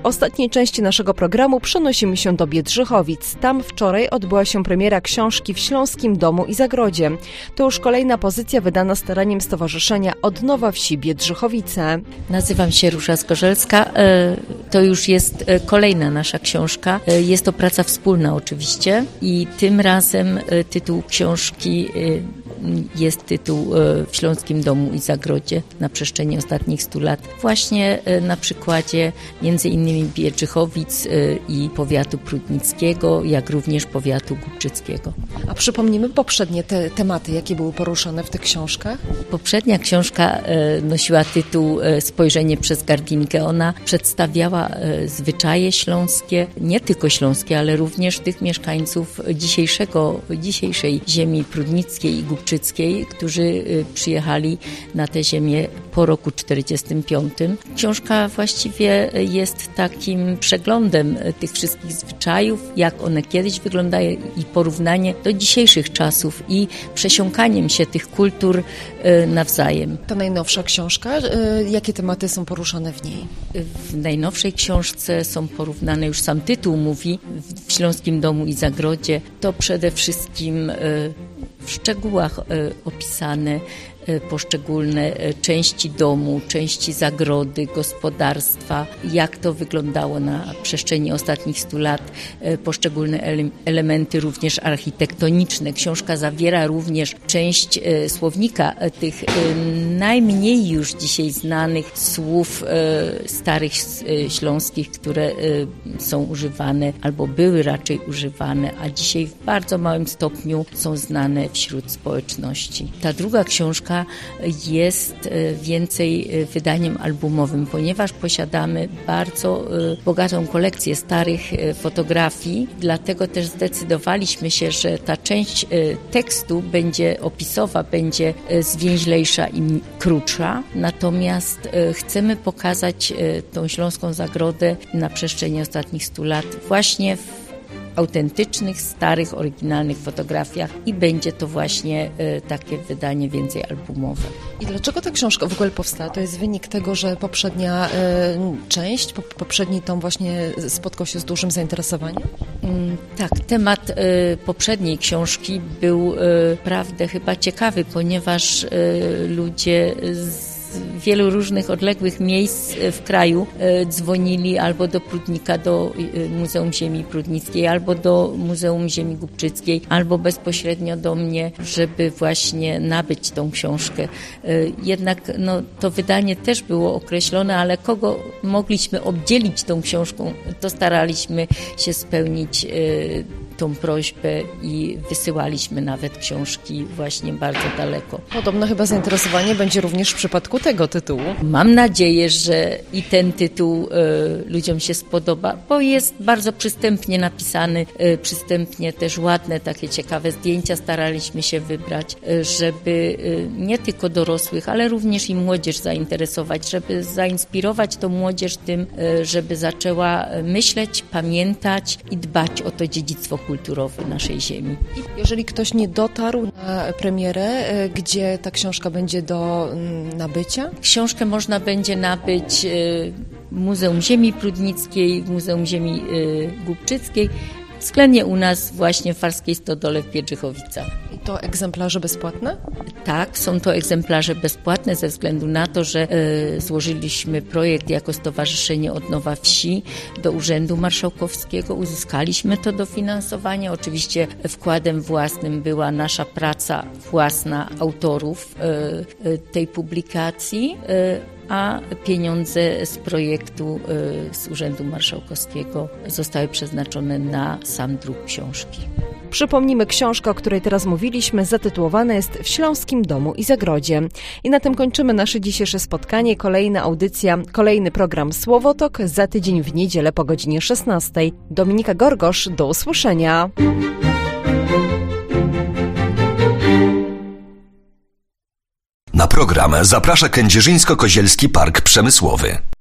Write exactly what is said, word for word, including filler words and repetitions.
ostatniej części naszego programu przenosimy się do Biedrzychowic. Tam wczoraj odbyła się premiera książki w Śląskim Domu i Zagrodzie. To już kolejna pozycja wydana staraniem Stowarzyszenia Odnowa Wsi Biedrzychowice. Nazywam się Róża Zgorzelska. To już jest kolejna nasza książka. Jest to praca wspólna oczywiście i tym razem tytuł książki jest tytuł w Śląskim Domu i Zagrodzie na przestrzeni ostatnich stu lat. Właśnie na przykładzie między innymi Biedrzychowic i powiatu prudnickiego, jak również powiatu głubczyckiego. A przypomnimy poprzednie te tematy, jakie były poruszane w tych książkach? Poprzednia książka nosiła tytuł Spojrzenie przez gardinkę. Ona przedstawiała zwyczaje śląskie, nie tylko śląskie, ale również tych mieszkańców dzisiejszego, dzisiejszej ziemi prudnickiej i głubczyckiej, którzy przyjechali na tę ziemię po roku czterdziestym piątym. Książka właściwie jest takim przeglądem tych wszystkich zwyczajów, jak one kiedyś wyglądają i porównanie do dzisiejszych czasów i przesiąkaniem się tych kultur nawzajem. Ta najnowsza książka, jakie tematy są poruszane w niej? W najnowszej książce są porównane, już sam tytuł mówi, w Śląskim Domu i Zagrodzie. To przede wszystkim w szczegółach opisane poszczególne części domu, części zagrody, gospodarstwa, jak to wyglądało na przestrzeni ostatnich stu lat, poszczególne ele- elementy również architektoniczne. Książka zawiera również część słownika tych najmniej już dzisiaj znanych słów starych śląskich, które są używane albo były raczej używane, a dzisiaj w bardzo małym stopniu są znane wśród społeczności. Ta druga książka jest więcej wydaniem albumowym, ponieważ posiadamy bardzo bogatą kolekcję starych fotografii, dlatego też zdecydowaliśmy się, że ta część tekstu będzie opisowa, będzie zwięźlejsza i krótsza, natomiast chcemy pokazać tą Śląską Zagrodę na przestrzeni ostatnich stu lat właśnie w autentycznych, starych, oryginalnych fotografiach i będzie to właśnie y, takie wydanie więcej albumowe. I dlaczego ta książka w ogóle powstała? To jest wynik tego, że poprzednia y, część, po, poprzedni tom właśnie spotkał się z dużym zainteresowaniem? Mm, tak, temat y, poprzedniej książki był y, prawdę chyba ciekawy, ponieważ y, ludzie z z wielu różnych odległych miejsc w kraju dzwonili albo do Prudnika, do Muzeum Ziemi Prudnickiej, albo do Muzeum Ziemi Głubczyckiej, albo bezpośrednio do mnie, żeby właśnie nabyć tą książkę. Jednak no, to wydanie też było określone, ale kogo mogliśmy obdzielić tą książką, to staraliśmy się spełnić tą prośbę i wysyłaliśmy nawet książki właśnie bardzo daleko. Podobno chyba zainteresowanie będzie również w przypadku tego tytułu. Mam nadzieję, że i ten tytuł y, ludziom się spodoba, bo jest bardzo przystępnie napisany, y, przystępnie też ładne, takie ciekawe zdjęcia staraliśmy się wybrać, y, żeby y, nie tylko dorosłych, ale również i młodzież zainteresować, żeby zainspirować tą młodzież tym, y, żeby zaczęła myśleć, pamiętać i dbać o to dziedzictwo kulturowe naszej ziemi. Jeżeli ktoś nie dotarł na premierę, gdzie ta książka będzie do nabycia? Książkę można będzie nabyć w Muzeum Ziemi Prudnickiej, w Muzeum Ziemi Głubczyckiej, względnie u nas właśnie w Farskiej Stodole w Biedrzychowicach. I to egzemplarze bezpłatne? Tak, są to egzemplarze bezpłatne ze względu na to, że e, złożyliśmy projekt jako Stowarzyszenie Odnowa Wsi do Urzędu Marszałkowskiego. Uzyskaliśmy to dofinansowanie. Oczywiście wkładem własnym była nasza praca własna autorów e, e, tej publikacji. E, a pieniądze z projektu z Urzędu Marszałkowskiego zostały przeznaczone na sam druk książki. Przypomnijmy, książka, o której teraz mówiliśmy, zatytułowana jest W Śląskim Domu i Zagrodzie. I na tym kończymy nasze dzisiejsze spotkanie. Kolejna audycja, kolejny program Słowotok za tydzień w niedzielę po godzinie szesnastej. Dominika Gorgosz, do usłyszenia. Na program zaprasza Kędzierzyńsko-Kozielski Park Przemysłowy.